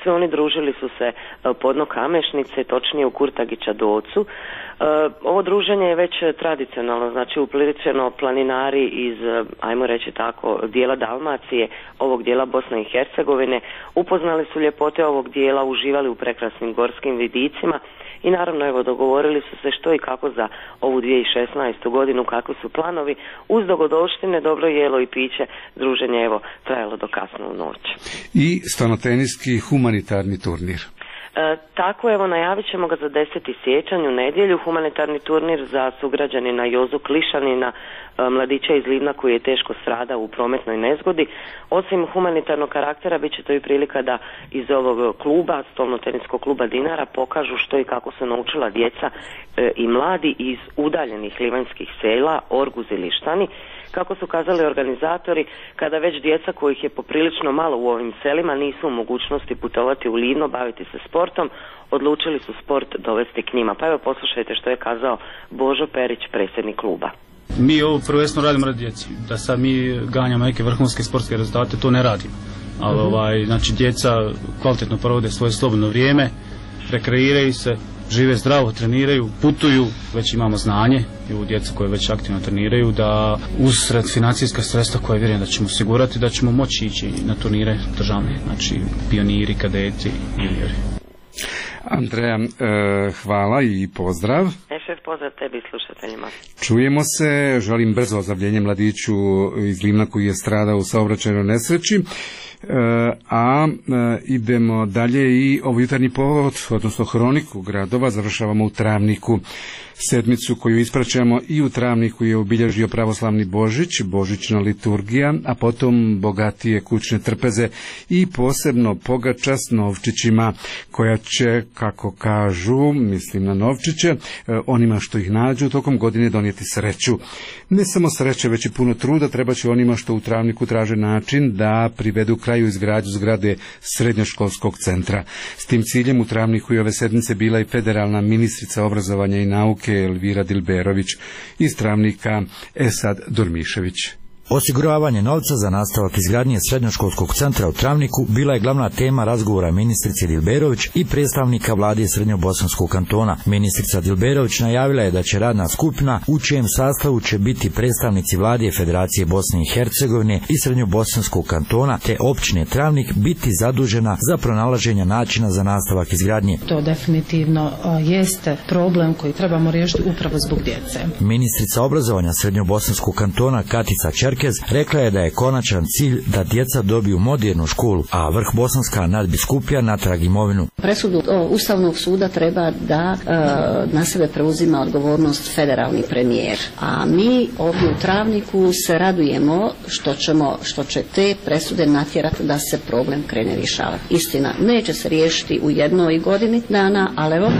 Sve oni družili su se podno Kamešnice, točnije u Kurtagića Docu. Ovo druženje je već tradicionalno, znači upriličeno planinari iz, ajmo reći tako, dijela Dalmacije, ovog dijela Bosne i Hercegovine, upoznali su ljepote ovog dijela, uživali u prekrasnim gorskim vidicima i naravno evo dogovorili su se što i kako za ovu 2016. godinu, kakvi su planovi, uz dogodovštine, dobro jelo i piće, druženje evo trajalo do kasno u noć. I stanoteniski humanitarni turnir. Tako evo najavit ćemo ga za 10. siječanj u nedjelju, humanitarni turnir za sugrađanina Jozu Klišanina, mladića iz Livna koji je teško stradao u prometnoj nezgodi. Osim humanitarnog karaktera bit će to i prilika da iz ovog kluba, stolnoteniskog kluba Dinara, pokažu što i kako su naučila djeca i mladi iz udaljenih livanjskih sela, Orguz i Lištani. Kako su kazali organizatori, kada već djeca kojih je poprilično malo u ovim selima nisu u mogućnosti putovati u Livno, baviti se sportom, odlučili su sport dovesti k njima. Pa evo poslušajte što je kazao Božo Perić, predsjednik kluba. Mi ovo prvenstveno radimo radi djeci, da sad mi ganjamo neke vrhunske sportske rezultate, to ne radimo. Ali znači djeca kvalitetno provode svoje slobodno vrijeme, rekreiraju se, žive zdravo, treniraju, putuju, već imamo znanje i u djeca koje već aktivno treniraju, da uz financijska sredstva koje vjerujem da ćemo osigurati, da ćemo moći ići na turnire državne, znači pioniri, kadeti i juniori. Andreja, hvala i pozdrav. Šef, pozdrav tebi i slušateljima. Čujemo se, želim brzo ozdravljenje mladiću iz Livna koji je stradao u saobraćajnoj nesreći. Idemo dalje i ovo jutarnji povod, odnosno hroniku gradova, završavamo u Travniku. Sedmicu koju ispraćamo i u Travniku je obilježio pravoslavni Božić, božićna liturgija, a potom bogatije kućne trpeze i posebno pogača s novčićima, koja će, kako kažu, mislim na novčiće, onima što ih nađu tokom godine donijeti sreću. Ne samo sreće, već i puno truda treba će onima što u Travniku traže način da privedu kraju izgradnju zgrade srednjoškolskog centra. S tim ciljem u Travniku i ove sedmice bila i federalna ministrica obrazovanja i nauke Elvira Dilberović, iz Travnika Esad Durmišević. Osiguravanje novca za nastavak izgradnje srednjoškolskog centra u Travniku bila je glavna tema razgovora ministrice Dilberović i predstavnika vlade Srednjobosanskog kantona. Ministrica Dilberović najavila je da će radna skupina u čijem sastavu će biti predstavnici vlade Federacije Bosne i Hercegovine i Srednjobosanskog kantona te općine Travnik biti zadužena za pronalaženje načina za nastavak izgradnje. To definitivno jeste problem koji trebamo riješiti upravo zbog djece. Ministrica obrazovanja Srednjobosanskog kantona Katica Čerkez rekla je da je konačan cilj da djeca dobiju modernu školu, a vrh bosanska nadbiskupija natrag imovinu. Presudu Ustavnog suda treba da na sebe preuzima odgovornost federalni premijer, a mi ovdje u Travniku se radujemo što će te presude natjerati da se problem krene rješavati. Istina, neće se riješiti u jednoj godini dana, ali evo,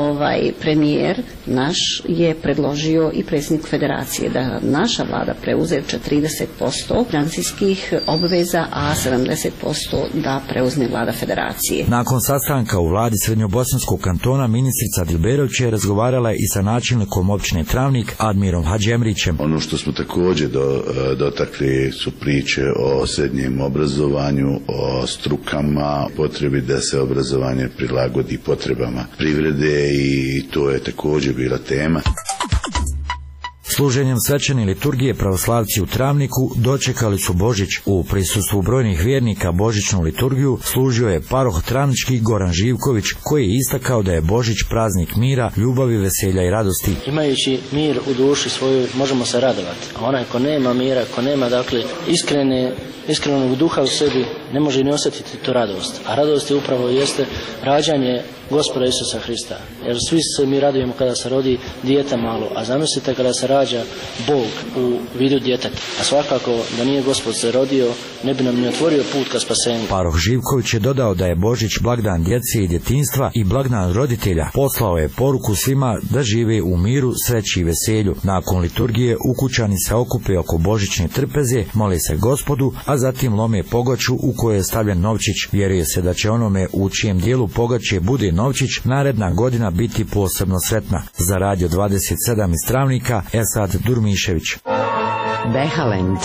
premijer naš je predložio i predsjednik federacije da naša vlada preuze 30% financijskih obveza, a 70% da preuzme vlada federacije. Nakon sastanka u vladi Srednjobosanskog kantona ministrica Dilberović je razgovarala i sa načelnikom općine Travnik Admirom Hadžemrićem. Ono što smo također dotakli su priče o srednjem obrazovanju, o strukama, potrebi da se obrazovanje prilagodi potrebama privrede i to je također bila tema. Služenjem svečane liturgije pravoslavci u Travniku dočekali su Božić. U prisustvu brojnih vjernika božićnu liturgiju služio je paroh travnički Goran Živković, koji je istakao da je Božić praznik mira, ljubavi, veselja i radosti. Imajući mir u duši svojoj možemo se radovati, a onaj ko nema mira, ko nema iskrenog duha u sebi, ne može ni osjetiti tu radost. A radost je upravo jeste rađanje Gospoda Isusa Hrista. Jer svi se mi radujemo kada se rodi dijete malo, a zamislite kada se rađa Bog u vidu djeteta. A svakako da nije Gospod se rodio, ne bi nam ni otvorio put ka spasenju. Paroh Živković je dodao da je Božić blagdan djece i djetinjstva i blagdan roditelja. Poslao je poruku svima da žive u miru, sreći i veselju. Nakon liturgije ukućani se okupe oko božićne trpeze, mole se Gospodu, a zatim lome pogaču u kojoj je stavljen novčić. Vjeruje se da će onome u čijem dijelu pogače bude novčić naredna godina biti posebno sretna. Za Radio 27 iz Travnika, Esad Durmišević. Behalend.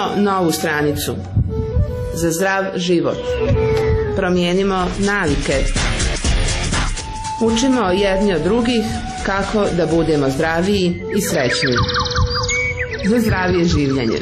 novu stranicu. Za zdrav život. Promijenimo navike. Učimo jedni od drugih kako da budemo zdraviji i srećni. Za zdravije življenje.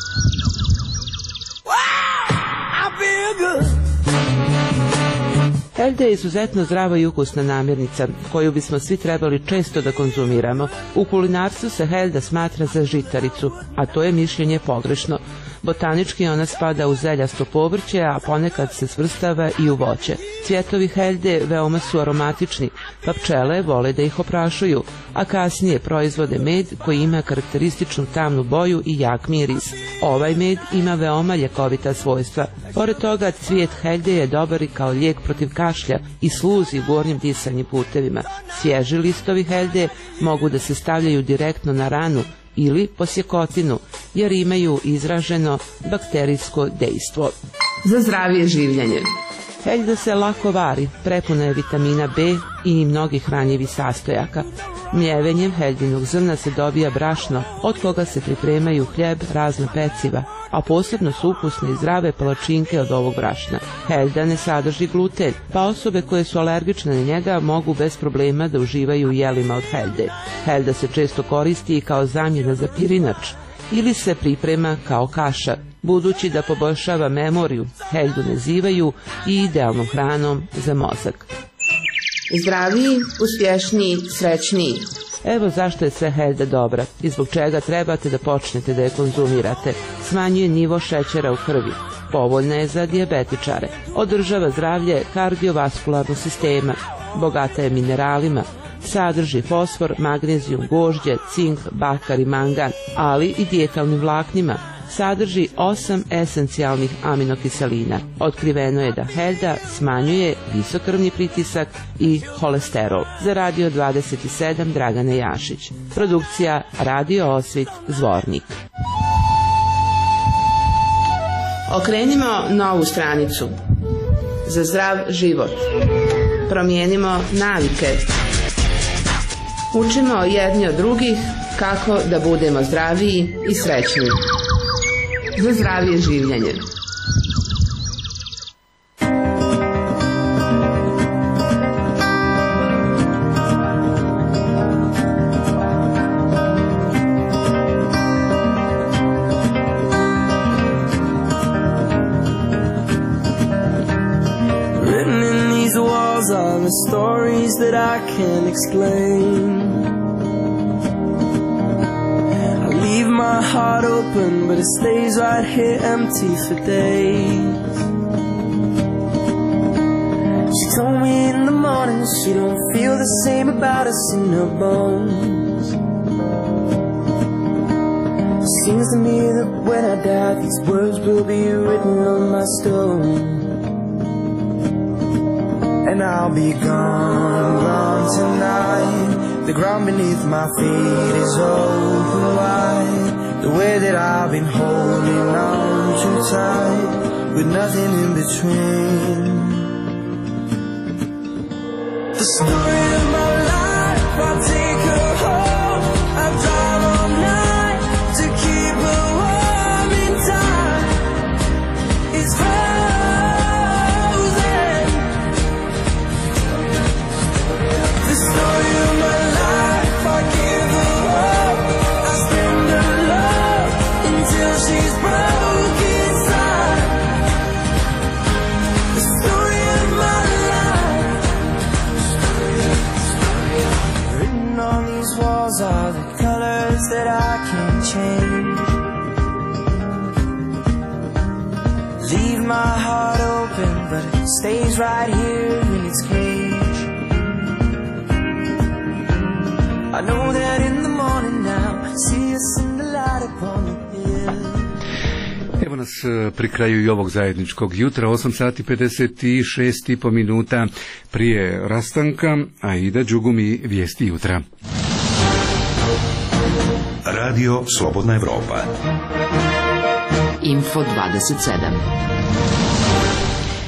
Helde je izuzetno zdrava i ukusna namirnica, koju bismo svi trebali često da konzumiramo. U kulinarstvu se helda smatra za žitaricu, a to je mišljenje pogrešno. Botanički ona spada u zeljasto povrće, a ponekad se svrstava i u voće. Cvjetovi helde veoma su aromatični, pa pčele vole da ih oprašuju, a kasnije proizvode med koji ima karakterističnu tamnu boju i jak miris. Ovaj med ima veoma ljekovita svojstva. Pored toga, cvijet helde je dobar i kao lijek protiv kašlja i sluzi gornjim disanim putevima. Svježi listovi helde mogu da se stavljaju direktno na ranu ili posjekotinu, jer imaju izraženo bakterijsko dejstvo. Za zdravije življenje. Heljda se lako vari, prepuna je vitamina B i mnogih hranjivih sastojaka. Mljevenjem heldinog zrna se dobija brašno, od koga se pripremaju hljeb, razna peciva, a posebno su ukusne i zdrave palačinke od ovog brašna. Helda ne sadrži gluten, pa osobe koje su alergične na njega mogu bez problema da uživaju u jelima od helde. Helda se često koristi i kao zamjena za pirinač ili se priprema kao kaša. Budući da poboljšava memoriju, heldu nazivaju i idealnom hranom za mozak. Zdraviji, uspješniji, srećniji. Evo zašto je sve helda dobra i zbog čega trebate da počnete da je konzumirate. Smanjuje nivo šećera u krvi. Povoljna je za dijabetičare. Održava zdravlje kardiovaskularnog sistema. Bogata je mineralima. Sadrži fosfor, magnezijum, gvožđe, cink, bakar i mangan, ali i dijetalnim vlaknima. Sadrži 8 esencijalnih aminokiselina. Otkriveno je da helda smanjuje visok krvni pritisak i holesterol. Za Radio 27 Dragana Jašić. Produkcija Radio Osvit Zvornik. Okrenimo novu stranicu. Za zdrav život. Promijenimo navike. Učimo jedni od drugih kako da budemo zdraviji i srećni. Za zdravije življenje. Written in these walls are the stories that I can't explain. Leave my heart open, but it stays right here empty for days. She told me in the morning she don't feel the same about us in her bones. It seems to me that when I die, these words will be written on my stone. And I'll be gone, gone tonight. The ground beneath my feet is open wide. The way that I've been holding on too tight, with nothing in between. The story of my life, I take her home. I drive all night to keep her warm in time. It's frozen. The story of my life, I give her up. I spend her love until she's broke inside. The story of my life. Written on these walls are the colors that I can't change. Leave my heart open, but it stays right here in its cage. I know that in the morning now, see us in the light upon the hill. Evo nas pri kraju i ovog zajedničkog jutra, 8 sati 56,5 minuta prije rastanka, a Ida Đugumi, vijesti jutra. Radio Slobodna Evropa. Info 27.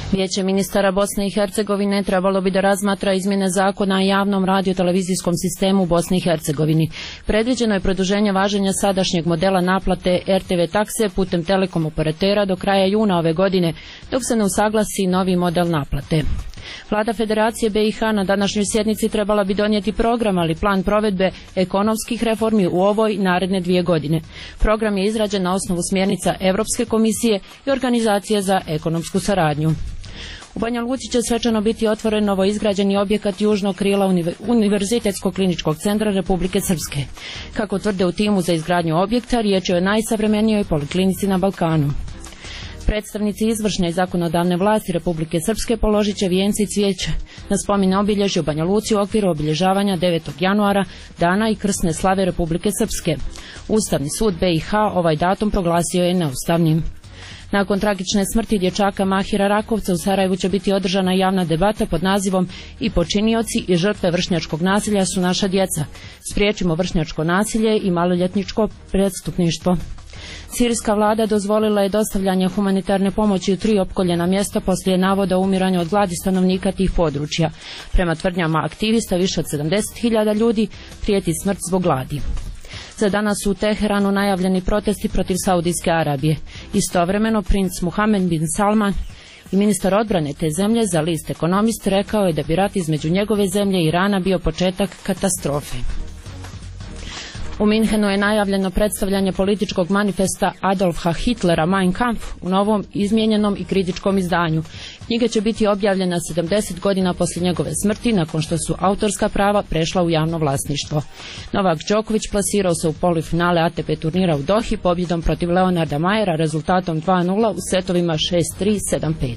Vijeće ministara Bosne i Hercegovine trebalo bi da razmatra izmjene zakona o javnom radio-televizijskom sistemu u Bosni i Hercegovini. Predviđeno je produženje važenja sadašnjeg modela naplate RTV takse putem telekom operatera do kraja juna ove godine, dok se ne usaglasi novi model naplate. Vlada Federacije BiH na današnjoj sjednici trebala bi donijeti program, ali plan provedbe ekonomskih reformi u ovoj naredne 2 godine. Program je izrađen na osnovu smjernica Europske komisije i Organizacije za ekonomsku saradnju. U Banja Luci će svečano biti otvoren novoizgrađeni objekat južnog krila Univerzitetskog kliničkog centra Republike Srpske. Kako tvrde u timu za izgradnju objekta, riječ je o najsavremenijoj poliklinici na Balkanu. Predstavnici izvršne i zakonodavne vlasti Republike Srpske položit će vijenci i cvijeće na spomen obilježje u Banja Luci u okviru obilježavanja 9. januara, dana i krsne slave Republike Srpske. Ustavni sud BiH ovaj datum proglasio je neustavnim. Nakon tragične smrti dječaka Mahira Rakovca u Sarajevu će biti održana javna debata pod nazivom "I počinioci i žrtve vršnjačkog nasilja su naša djeca. Spriječimo vršnjačko nasilje i maloljetničko prestupništvo." Sirijska vlada dozvolila je dostavljanje humanitarne pomoći u 3 opkoljena mjesta poslije navoda o umiranju od gladi stanovnika tih područja. Prema tvrdnjama aktivista, više od 70.000 ljudi prijeti smrt zbog gladi. Za danas su u Teheranu najavljeni protesti protiv Saudijske Arabije. Istovremeno princ Muhammed bin Salman i ministar odbrane te zemlje za list Ekonomist rekao je da bi rat između njegove zemlje i Irana bio početak katastrofe. U Minhenu je najavljeno predstavljanje političkog manifesta Adolfa Hitlera Mein Kampf u novom, izmijenjenom i kritičkom izdanju. Knjiga će biti objavljena 70 godina poslije njegove smrti, nakon što su autorska prava prešla u javno vlasništvo. Novak Đoković plasirao se u polufinale ATP turnira u Dohi pobjedom protiv Leonarda Majera rezultatom 2:0 u setovima 6-3, 7-5.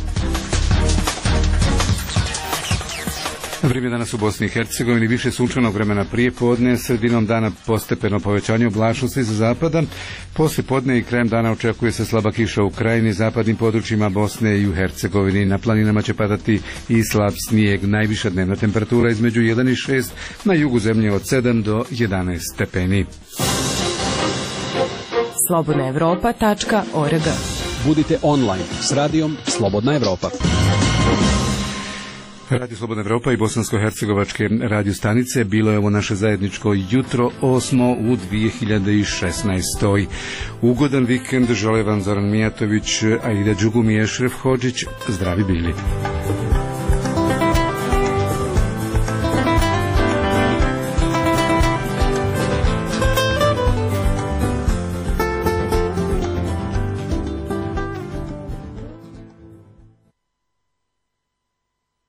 Vrijeme danas u Bosni i Hercegovini, više sunčanog vremena prije podne, sredinom dana postepeno povećanje oblačnosti za zapada. Poslije podne i krajem dana očekuje se slaba kiša u krajini, zapadnim područjima Bosne i u Hercegovini. Na planinama će padati i slab snijeg. Najviša dnevna temperatura između 1 i 6, na jugu zemlje od 7 do 11 stepeni. slobodnaevropa.org. Budite online s radijom Slobodna Evropa. Radio Slobodna Evropa i bosansko-hercegovačke radio stanice, bilo je ovo naše zajedničko jutro 8. u 2016. Ugodan vikend žele vam Zoran Mijatović, Aida Đugum i Ešref Hodžić. Zdravi bili.